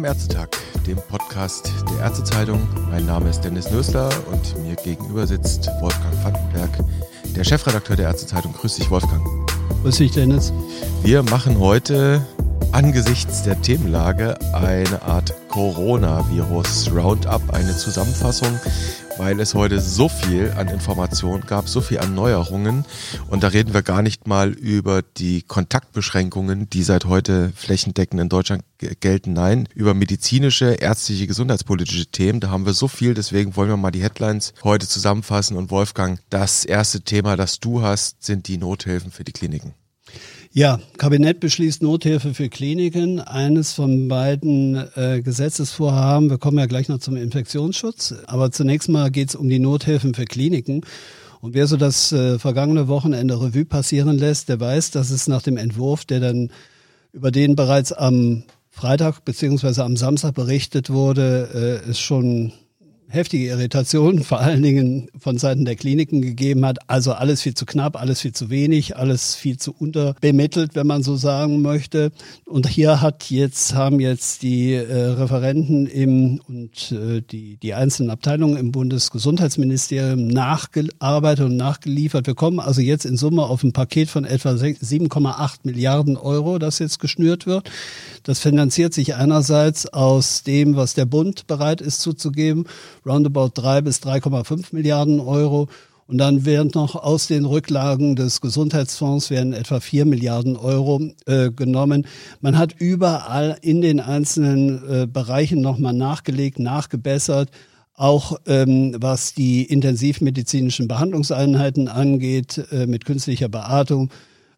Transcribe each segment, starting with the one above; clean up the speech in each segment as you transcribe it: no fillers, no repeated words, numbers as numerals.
Ärztetag, dem Podcast der Ärztezeitung. Mein Name ist Dennis Nösler und mir gegenüber sitzt Wolfgang Vandenberg, der Chefredakteur der Ärztezeitung. Grüß dich, Wolfgang. Grüß dich, Dennis. Wir machen heute angesichts der Themenlage eine Art Coronavirus-Roundup, eine Zusammenfassung, weil es heute so viel an Informationen gab, so viel an Neuerungen. Und da reden wir gar nicht mal über die Kontaktbeschränkungen, die seit heute flächendeckend in Deutschland gelten. Nein, über medizinische, ärztliche, gesundheitspolitische Themen. Da haben wir so viel, deswegen wollen wir mal die Headlines heute zusammenfassen. Und Wolfgang, das erste Thema, das du hast, sind die Nothilfen für die Kliniken. Ja, Kabinett beschließt Nothilfe für Kliniken. Eines von beiden Gesetzesvorhaben. Wir kommen ja gleich noch zum Infektionsschutz. Aber zunächst mal geht es um die Nothilfen für Kliniken. Und wer so das vergangene Wochenende Revue passieren lässt, der weiß, dass es nach dem Entwurf, der dann über den bereits am Freitag bzw. am Samstag berichtet wurde, es schon heftige Irritationen, vor allen Dingen von Seiten der Kliniken gegeben hat. Also alles viel zu knapp, alles viel zu wenig, alles viel zu unterbemittelt, wenn man so sagen möchte. Und hier haben jetzt die Referenten und die einzelnen Abteilungen im Bundesgesundheitsministerium nachgearbeitet und nachgeliefert. Wir kommen also jetzt in Summe auf ein Paket von etwa 7,8 Milliarden Euro, das jetzt geschnürt wird. Das finanziert sich einerseits aus dem, was der Bund bereit ist zuzugeben, roundabout 3 bis 3,5 Milliarden Euro. Und dann werden noch aus den Rücklagen des Gesundheitsfonds werden etwa 4 Milliarden Euro genommen. Man hat überall in den einzelnen Bereichen nochmal nachgelegt, nachgebessert. Auch was die intensivmedizinischen Behandlungseinheiten angeht, mit künstlicher Beatmung,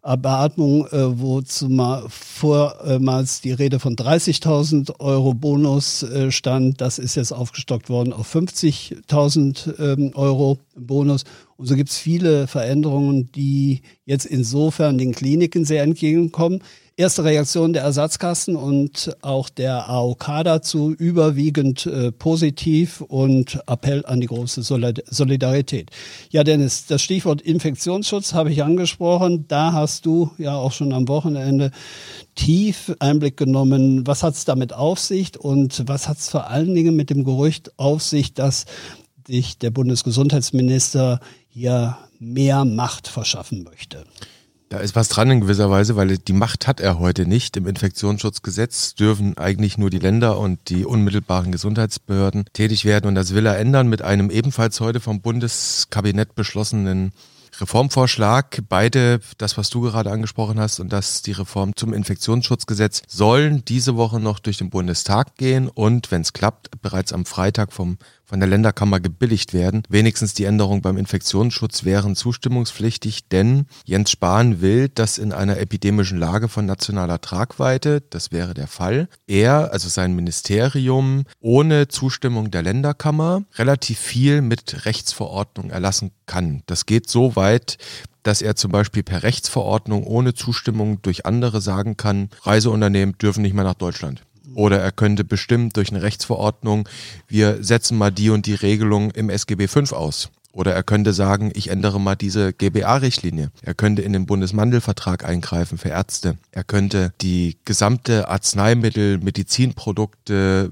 wo vormals die Rede von 30.000 Euro Bonus stand. Das ist jetzt aufgestockt worden auf 50.000 Euro Bonus. Und so gibt es viele Veränderungen, die jetzt insofern den Kliniken sehr entgegenkommen. Erste Reaktion der Ersatzkassen und auch der AOK dazu überwiegend positiv und Appell an die große Solidarität. Ja, Dennis, das Stichwort Infektionsschutz habe ich angesprochen. Da hast du ja auch schon am Wochenende tief Einblick genommen. Was hat es damit auf sich und was hat es vor allen Dingen mit dem Gerücht auf sich, dass sich der Bundesgesundheitsminister hier mehr Macht verschaffen möchte? Da ist was dran in gewisser Weise, weil die Macht hat er heute nicht. Im Infektionsschutzgesetz dürfen eigentlich nur die Länder und die unmittelbaren Gesundheitsbehörden tätig werden. Und das will er ändern mit einem ebenfalls heute vom Bundeskabinett beschlossenen Reformvorschlag. Beide, das was du gerade angesprochen hast und das die Reform zum Infektionsschutzgesetz, sollen diese Woche noch durch den Bundestag gehen und, wenn es klappt, bereits am Freitag von der Länderkammer gebilligt werden. Wenigstens die Änderungen beim Infektionsschutz wären zustimmungspflichtig, denn Jens Spahn will, dass in einer epidemischen Lage von nationaler Tragweite, das wäre der Fall, er, also sein Ministerium, ohne Zustimmung der Länderkammer relativ viel mit Rechtsverordnung erlassen kann. Das geht so weit, dass er zum Beispiel per Rechtsverordnung ohne Zustimmung durch andere sagen kann, Reiseunternehmen dürfen nicht mehr nach Deutschland. Oder er könnte bestimmen durch eine Rechtsverordnung, wir setzen mal die und die Regelung im SGB V aus. Oder er könnte sagen, ich ändere mal diese GBA-Richtlinie. Er könnte in den Bundesmandelvertrag eingreifen für Ärzte. Er könnte die gesamte Arzneimittel, Medizinprodukte,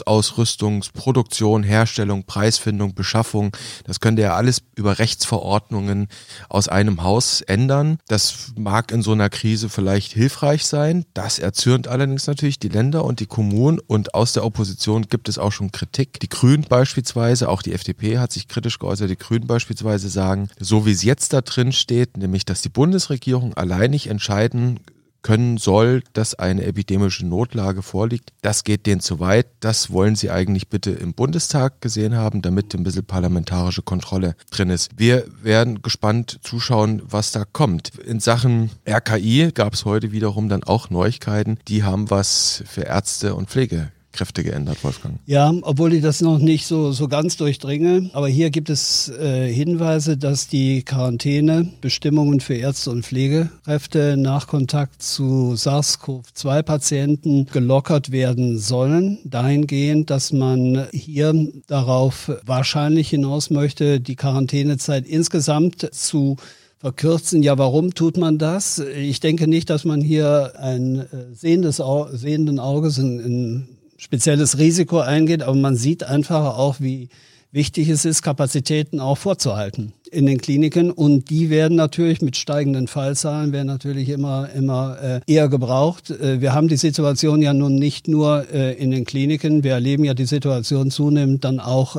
Schutzausrüstungsproduktion, Herstellung, Preisfindung, Beschaffung, das könnte er alles über Rechtsverordnungen aus einem Haus ändern. Das mag in so einer Krise vielleicht hilfreich sein. Das erzürnt allerdings natürlich die Länder und die Kommunen. Und aus der Opposition gibt es auch schon Kritik. Die Grünen beispielsweise, auch die FDP hat sich kritisch geäußert, die Grünen beispielsweise sagen, so wie es jetzt da drin steht, nämlich dass die Bundesregierung alleinig entscheiden können soll, dass eine epidemische Notlage vorliegt, das geht denen zu weit. Das wollen sie eigentlich bitte im Bundestag gesehen haben, damit ein bisschen parlamentarische Kontrolle drin ist. Wir werden gespannt zuschauen, was da kommt. In Sachen RKI gab es heute wiederum dann auch Neuigkeiten. Die haben was für Ärzte und Pflegekräfte geändert, Wolfgang. Ja, obwohl ich das noch nicht so ganz durchdringe. Aber hier gibt es Hinweise, dass die Quarantänebestimmungen für Ärzte und Pflegekräfte nach Kontakt zu SARS-CoV-2-Patienten gelockert werden sollen. Dahingehend, dass man hier darauf wahrscheinlich hinaus möchte, die Quarantänezeit insgesamt zu verkürzen. Ja, warum tut man das? Ich denke nicht, dass man hier ein sehenden Auges in spezielles Risiko eingeht, aber man sieht einfach auch, wie wichtig es ist, Kapazitäten auch vorzuhalten in den Kliniken, und die werden natürlich mit steigenden Fallzahlen immer eher gebraucht. Wir haben die Situation ja nun nicht nur in den Kliniken, wir erleben ja die Situation zunehmend dann auch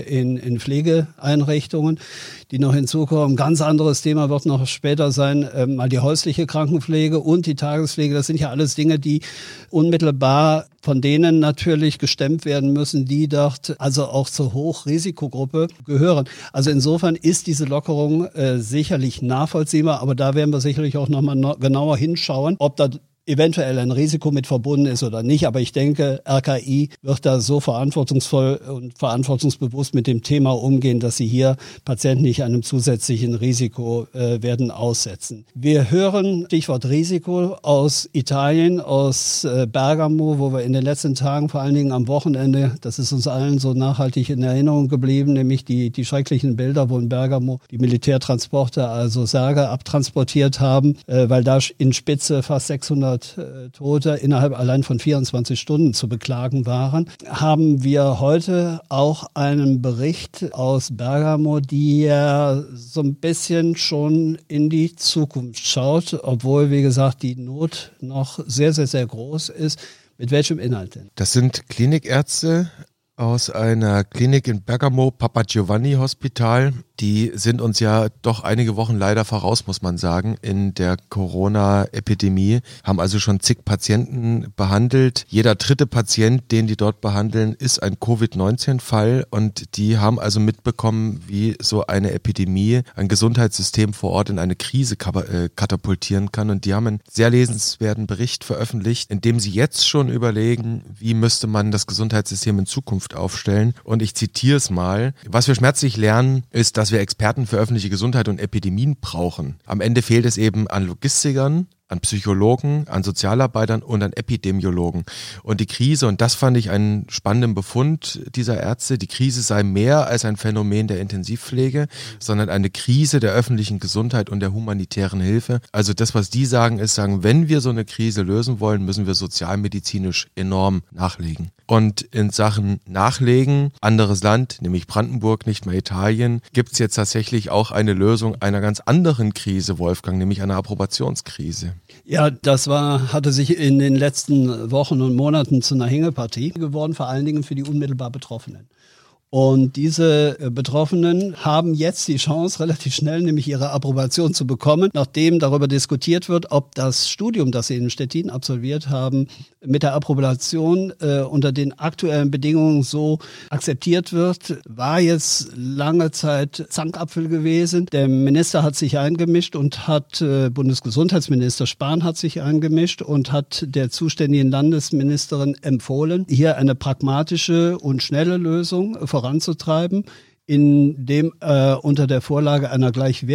in Pflegeeinrichtungen, die noch hinzukommen. Ganz anderes Thema wird noch später sein, mal die häusliche Krankenpflege und die Tagespflege. Das sind ja alles Dinge, die unmittelbar von denen natürlich gestemmt werden müssen, die dort also auch zur Hochrisikogruppe gehören. Also insofern ist diese Lockerung sicherlich nachvollziehbar, aber da werden wir sicherlich auch nochmal genauer hinschauen, ob da eventuell ein Risiko mit verbunden ist oder nicht. Aber ich denke, RKI wird da so verantwortungsvoll und verantwortungsbewusst mit dem Thema umgehen, dass sie hier Patienten nicht einem zusätzlichen Risiko werden aussetzen. Wir hören, Stichwort Risiko, aus Italien, aus Bergamo, wo wir in den letzten Tagen, vor allen Dingen am Wochenende, das ist uns allen so nachhaltig in Erinnerung geblieben, nämlich die schrecklichen Bilder, wo in Bergamo die Militärtransporter, also Särge, abtransportiert haben, weil da in Spitze fast 600 Tote innerhalb allein von 24 Stunden zu beklagen waren, haben wir heute auch einen Bericht aus Bergamo, die ja so ein bisschen schon in die Zukunft schaut, obwohl, wie gesagt, die Not noch sehr, sehr, sehr groß ist. Mit welchem Inhalt denn? Das sind Klinikärzte aus einer Klinik in Bergamo, Papa Giovanni Hospital. Die sind uns ja doch einige Wochen leider voraus, muss man sagen, in der Corona-Epidemie, haben also schon zig Patienten behandelt. Jeder dritte Patient, den die dort behandeln, ist ein Covid-19-Fall, und die haben also mitbekommen, wie so eine Epidemie ein Gesundheitssystem vor Ort in eine Krise katapultieren kann, und die haben einen sehr lesenswerten Bericht veröffentlicht, in dem sie jetzt schon überlegen, wie müsste man das Gesundheitssystem in Zukunft aufstellen, und ich zitiere es mal: Was wir schmerzlich lernen, ist, dass wir Experten für öffentliche Gesundheit und Epidemien brauchen. Am Ende fehlt es eben an Logistikern, an Psychologen, an Sozialarbeitern und an Epidemiologen. Und die Krise, und das fand ich einen spannenden Befund dieser Ärzte, die Krise sei mehr als ein Phänomen der Intensivpflege, sondern eine Krise der öffentlichen Gesundheit und der humanitären Hilfe. Also das, was die sagen, ist, wenn wir so eine Krise lösen wollen, müssen wir sozialmedizinisch enorm nachlegen. Und in Sachen Nachlegen, anderes Land, nämlich Brandenburg, nicht mehr Italien, gibt es jetzt tatsächlich auch eine Lösung einer ganz anderen Krise, Wolfgang, nämlich einer Approbationskrise. Ja, hatte sich in den letzten Wochen und Monaten zu einer Hängepartie geworden, vor allen Dingen für die unmittelbar Betroffenen. Und diese Betroffenen haben jetzt die Chance, relativ schnell nämlich ihre Approbation zu bekommen, nachdem darüber diskutiert wird, ob das Studium, das sie in Stettin absolviert haben, mit der Approbation unter den aktuellen Bedingungen so akzeptiert wird. War jetzt lange Zeit Zankapfel gewesen. Der Minister hat sich eingemischt und Bundesgesundheitsminister Spahn hat sich eingemischt und hat der zuständigen Landesministerin empfohlen, hier eine pragmatische und schnelle Lösung voranzutreiben, indem unter der Vorlage einer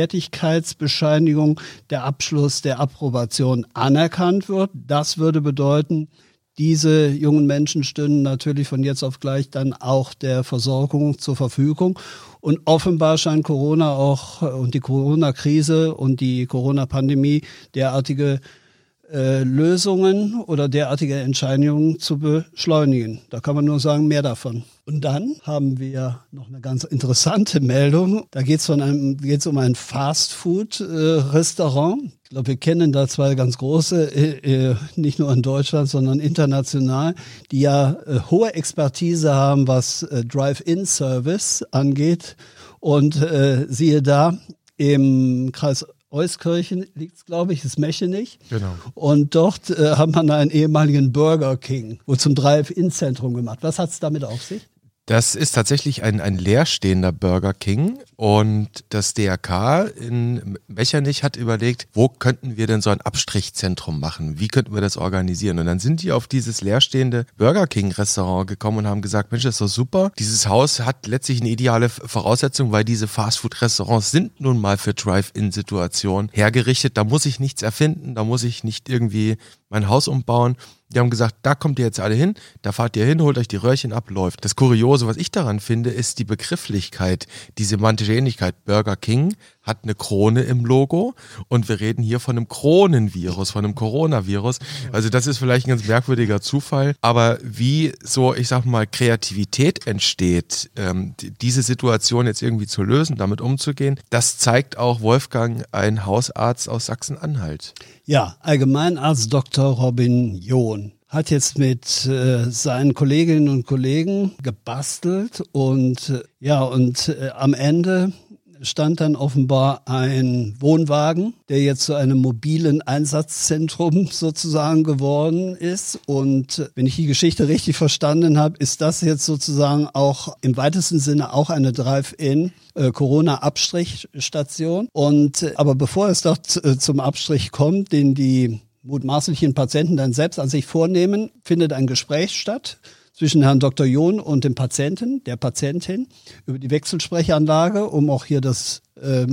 Gleichwertigkeitsbescheinigung der Abschluss der Approbation anerkannt wird. Das würde bedeuten, diese jungen Menschen stünden natürlich von jetzt auf gleich dann auch der Versorgung zur Verfügung. Und offenbar scheint Corona auch und die Corona-Krise und die Corona-Pandemie derartige Lösungen oder derartige Entscheidungen zu beschleunigen. Da kann man nur sagen, mehr davon. Und dann haben wir noch eine ganz interessante Meldung. Da geht es um ein Fast-Food-Restaurant. Ich glaube, wir kennen da zwei ganz große, nicht nur in Deutschland, sondern international, die ja hohe Expertise haben, was Drive-In-Service angeht. Und siehe da, im Kreis Euskirchen liegt es, glaube ich, ist Mechenich. Genau. Und dort hat man einen ehemaligen Burger King, wo zum Drive-In-Zentrum gemacht. Was hat es damit auf sich? Das ist tatsächlich ein leerstehender Burger King, und das DRK in Mechernich hat überlegt, wo könnten wir denn so ein Abstrichzentrum machen? Wie könnten wir das organisieren? Und dann sind die auf dieses leerstehende Burger King Restaurant gekommen und haben gesagt, Mensch, das ist doch super. Dieses Haus hat letztlich eine ideale Voraussetzung, weil diese Fastfood-Restaurants sind nun mal für Drive-In-Situationen hergerichtet. Da muss ich nichts erfinden, da muss ich nicht irgendwie mein Haus umbauen. Die haben gesagt, da kommt ihr jetzt alle hin, da fahrt ihr hin, holt euch die Röhrchen ab, läuft. Das Kuriose, was ich daran finde, ist die Begrifflichkeit, die semantische Ähnlichkeit. Burger King hat eine Krone im Logo und wir reden hier von einem Kronenvirus, von einem Coronavirus. Also das ist vielleicht ein ganz merkwürdiger Zufall, aber wie so, ich sag mal, Kreativität entsteht, diese Situation jetzt irgendwie zu lösen, damit umzugehen, das zeigt auch Wolfgang, ein Hausarzt aus Sachsen-Anhalt. Ja, Allgemeinarzt Dr. Robin John hat jetzt mit seinen Kolleginnen und Kollegen gebastelt und am Ende stand dann offenbar ein Wohnwagen, der jetzt zu einem mobilen Einsatzzentrum sozusagen geworden ist. Und wenn ich die Geschichte richtig verstanden habe, ist das jetzt sozusagen auch im weitesten Sinne auch eine Drive-in Corona-Abstrichstation. Aber bevor es dort zum Abstrich kommt, den die mutmaßlichen Patienten dann selbst an sich vornehmen, findet ein Gespräch statt zwischen Herrn Dr. John und dem Patienten, der Patientin, über die Wechselsprechanlage, um auch hier das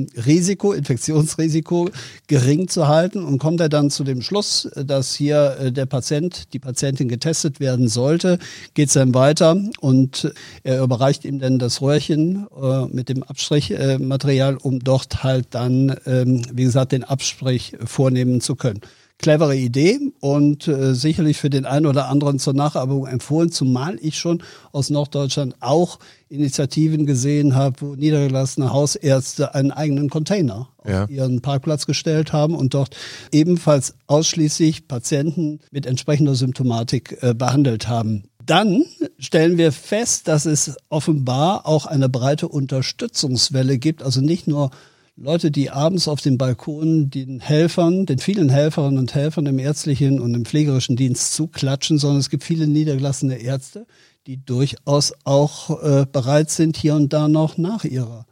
Infektionsrisiko gering zu halten, und kommt er dann zu dem Schluss, dass hier der Patient, die Patientin getestet werden sollte, geht es dann weiter und er überreicht ihm dann das Röhrchen mit dem Abstrichmaterial, um dort halt dann, wie gesagt, den Abstrich vornehmen zu können. Clevere Idee und sicherlich für den einen oder anderen zur Nachahmung empfohlen, zumal ich schon aus Norddeutschland auch Initiativen gesehen habe, wo niedergelassene Hausärzte einen eigenen Container auf ihren Parkplatz gestellt haben und dort ebenfalls ausschließlich Patienten mit entsprechender Symptomatik behandelt haben. Dann stellen wir fest, dass es offenbar auch eine breite Unterstützungswelle gibt, also nicht nur Leute, die abends auf dem Balkon den vielen Helferinnen und Helfern im ärztlichen und im pflegerischen Dienst zuklatschen, sondern es gibt viele niedergelassene Ärzte, die durchaus auch bereit sind, hier und da noch nach ihrer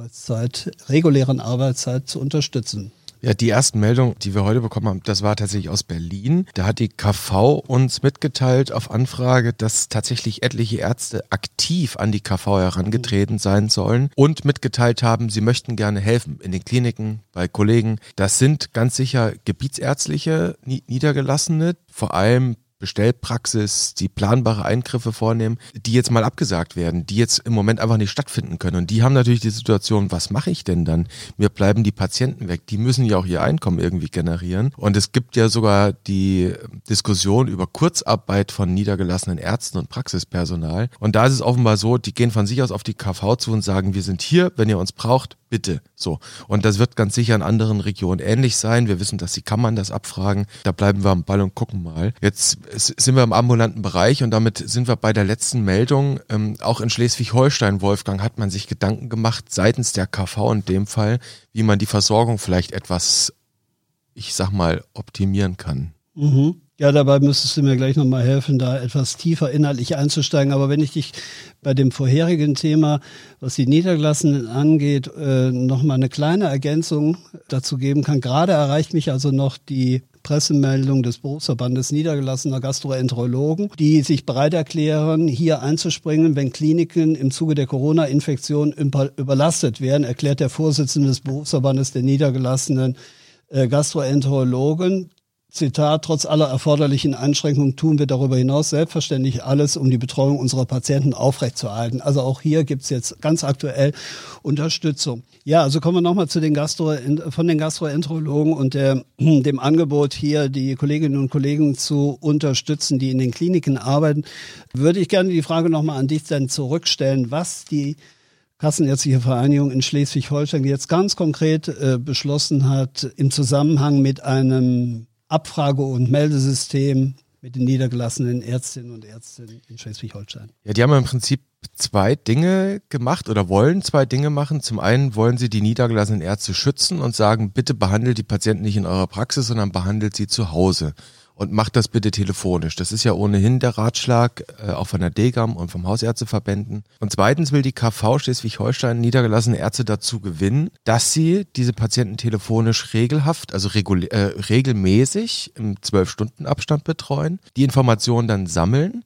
regulären Arbeitszeit zu unterstützen. Ja, die ersten Meldungen, die wir heute bekommen haben, das war tatsächlich aus Berlin. Da hat die KV uns mitgeteilt auf Anfrage, dass tatsächlich etliche Ärzte aktiv an die KV herangetreten sein sollen und mitgeteilt haben, sie möchten gerne helfen in den Kliniken, bei Kollegen. Das sind ganz sicher gebietsärztliche Niedergelassene, vor allem Bestellpraxis, die planbare Eingriffe vornehmen, die jetzt mal abgesagt werden, die jetzt im Moment einfach nicht stattfinden können. Und die haben natürlich die Situation, was mache ich denn dann? Mir bleiben die Patienten weg, die müssen ja auch ihr Einkommen irgendwie generieren. Und es gibt ja sogar die Diskussion über Kurzarbeit von niedergelassenen Ärzten und Praxispersonal. Und da ist es offenbar so, die gehen von sich aus auf die KV zu und sagen, wir sind hier, wenn ihr uns braucht, bitte. So. Und das wird ganz sicher in anderen Regionen ähnlich sein. Wir wissen, dass die Kammern das abfragen. Da bleiben wir am Ball und gucken mal. Jetzt sind wir im ambulanten Bereich und damit sind wir bei der letzten Meldung. Auch in Schleswig-Holstein, Wolfgang, hat man sich Gedanken gemacht, seitens der KV in dem Fall, wie man die Versorgung vielleicht etwas, ich sag mal, optimieren kann. Mhm. Ja, dabei müsstest du mir gleich nochmal helfen, da etwas tiefer inhaltlich einzusteigen. Aber wenn ich dich bei dem vorherigen Thema, was die Niedergelassenen angeht, nochmal eine kleine Ergänzung dazu geben kann. Gerade erreicht mich also noch die Pressemeldung des Berufsverbandes niedergelassener Gastroenterologen, die sich bereit erklären, hier einzuspringen, wenn Kliniken im Zuge der Corona-Infektion überlastet werden, erklärt der Vorsitzende des Berufsverbandes der niedergelassenen Gastroenterologen. Zitat, trotz aller erforderlichen Einschränkungen tun wir darüber hinaus selbstverständlich alles, um die Betreuung unserer Patienten aufrechtzuerhalten. Also auch hier gibt's jetzt ganz aktuell Unterstützung. Ja, also kommen wir nochmal zu den Gastroenterologen und dem Angebot hier, die Kolleginnen und Kollegen zu unterstützen, die in den Kliniken arbeiten. Würde ich gerne die Frage nochmal an dich dann zurückstellen, was die Kassenärztliche Vereinigung in Schleswig-Holstein jetzt ganz konkret beschlossen hat im Zusammenhang mit einem Abfrage- und Meldesystem mit den niedergelassenen Ärztinnen und Ärzten in Schleswig-Holstein. Ja, die haben im Prinzip zwei Dinge gemacht oder wollen zwei Dinge machen. Zum einen wollen sie die niedergelassenen Ärzte schützen und sagen, bitte behandelt die Patienten nicht in eurer Praxis, sondern behandelt sie zu Hause. Und macht das bitte telefonisch. Das ist ja ohnehin der Ratschlag, auch von der DGAM und vom Hausärzteverbänden. Und zweitens will die KV Schleswig-Holstein niedergelassene Ärzte dazu gewinnen, dass sie diese Patienten telefonisch regelhaft, also regelmäßig im 12-Stunden-Abstand betreuen, die Informationen dann sammeln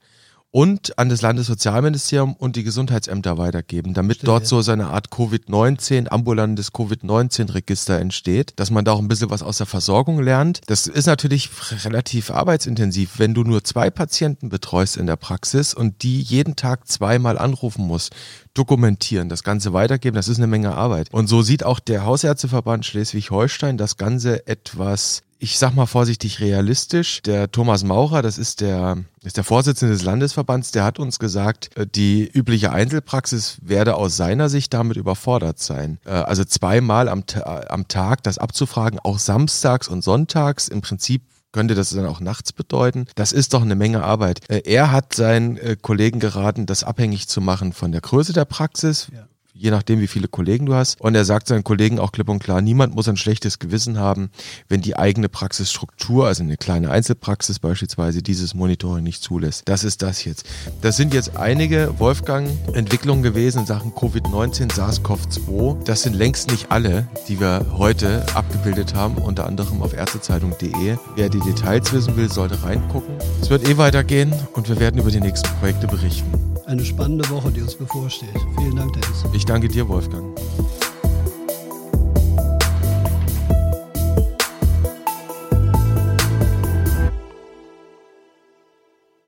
und an das Landessozialministerium und die Gesundheitsämter weitergeben, damit dort so eine Art ambulantes Covid-19-Register entsteht, dass man da auch ein bisschen was aus der Versorgung lernt. Das ist natürlich relativ arbeitsintensiv, wenn du nur 2 Patienten betreust in der Praxis und die jeden Tag 2-mal anrufen musst, dokumentieren, das Ganze weitergeben, das ist eine Menge Arbeit. Und so sieht auch der Hausärzteverband Schleswig-Holstein das Ganze etwas, ich sag mal vorsichtig, realistisch. Der Thomas Maurer, das ist der Vorsitzende des Landesverbands, der hat uns gesagt, die übliche Einzelpraxis werde aus seiner Sicht damit überfordert sein. Also 2-mal am Tag das abzufragen, auch samstags und sonntags, im Prinzip könnte das dann auch nachts bedeuten. Das ist doch eine Menge Arbeit. Er hat seinen Kollegen geraten, das abhängig zu machen von der Größe der Praxis. Ja. Je nachdem, wie viele Kollegen du hast. Und er sagt seinen Kollegen auch klipp und klar, niemand muss ein schlechtes Gewissen haben, wenn die eigene Praxisstruktur, also eine kleine Einzelpraxis beispielsweise, dieses Monitoring nicht zulässt. Das ist das jetzt. Das sind jetzt einige, Wolfgang, Entwicklungen gewesen in Sachen Covid-19, SARS-CoV-2. Das sind längst nicht alle, die wir heute abgebildet haben, unter anderem auf ärztezeitung.de. Wer die Details wissen will, sollte reingucken. Es wird weitergehen und wir werden über die nächsten Projekte berichten. Eine spannende Woche, die uns bevorsteht. Vielen Dank, Dennis. Ich danke dir, Wolfgang.